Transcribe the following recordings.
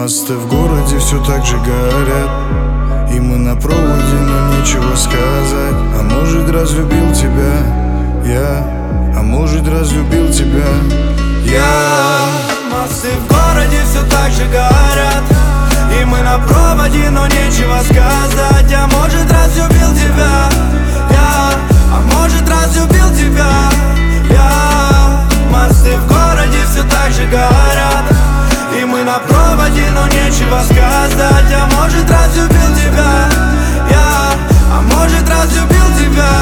Мосты в городе все так же горят, и мы на проводе, но нечего сказать. А может, разлюбил тебя я, а может, разлюбил тебя я. Мосты в городе все так же горят, и мы на проводе, но нечего сказать. А может, разлюбил тебя я, а может, разлюбил тебя я. Мосты в городе все так же горят, и мы на проводе, но нечего сказать. А может, разлюбил тебя я, а может, разлюбил тебя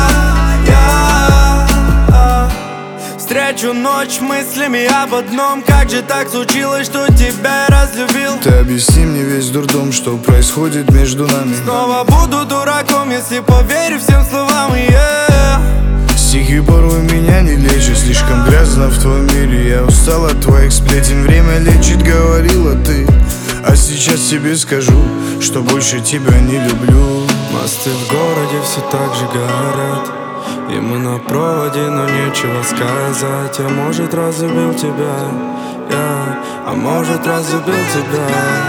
я. Встречу ночь мыслями об одном: как же так случилось, что тебя я разлюбил? Ты объясни мне весь дурдом, что происходит между нами. Снова буду дураком, если поверю всем словам, Стихи порой меня не лечат, слишком грязно в твоем мире. Я устал от твоих сплетен, время лечит, говорила ты. А сейчас тебе скажу, что больше тебя не люблю. Мосты в городе все так же горят, и мы на проводе, но нечего сказать. А может, разлюбил тебя я, а может, разлюбил тебя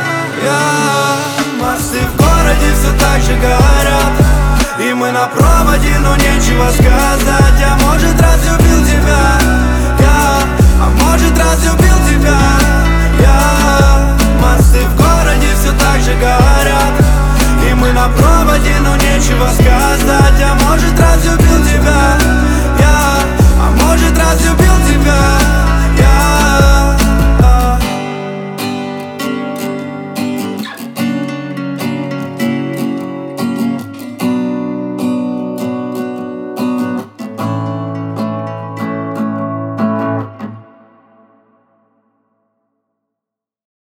я. Мосты в городе все так же горят, и мы на проводе, но нечего сказать. А может, разлюбил тебя я, а может, разлюбил тебя я. Мосты в городе все так же горят,